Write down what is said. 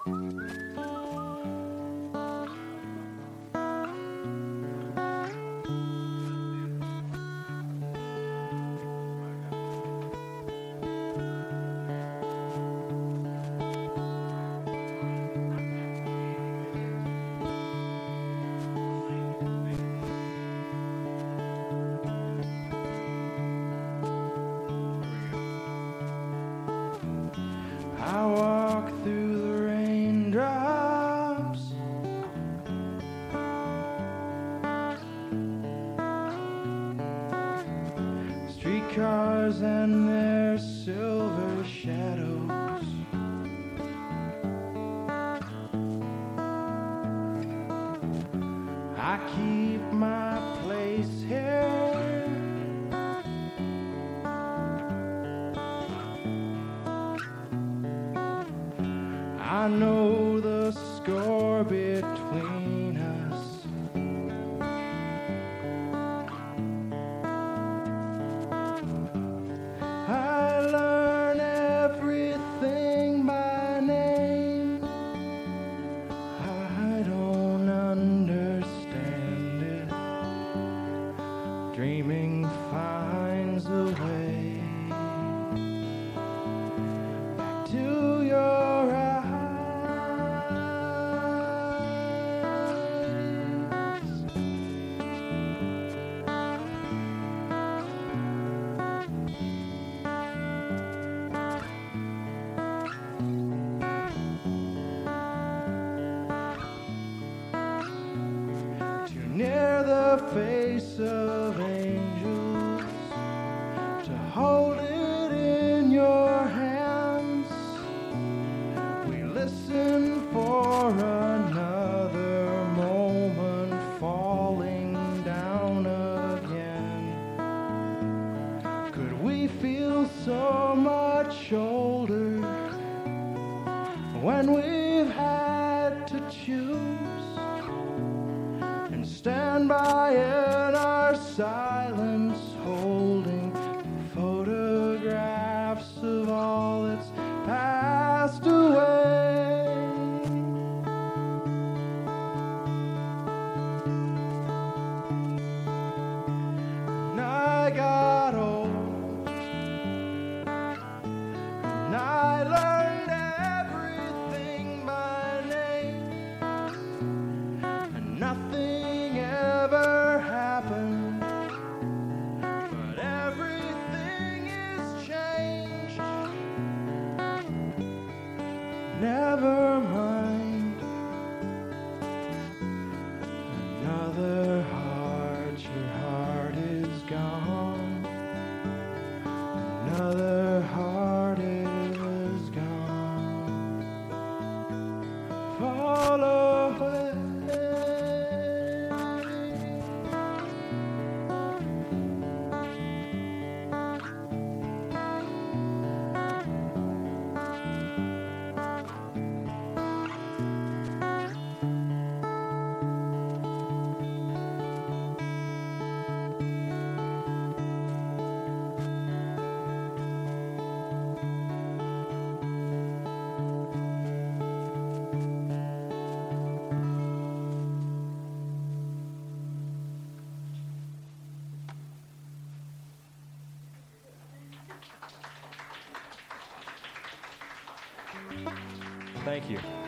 I walk through the raindrops, streetcars and their silver shadows. I keep my place here. I know the score between us. I learn everything by name. I don't understand it. Dreaming finds a way back to your eyes. Too near the face of angels to hold it in your hands. We listen for another moment falling down again. Could we feel so much older when we've had to choose and stand by in our silence, holding photographs of all that's passed away? And I got old, and I learned everything by name, and nothing ever happened, but everything is changed. Never mind, another heart, your heart is gone. Another heart is gone. Fall away. Thank you.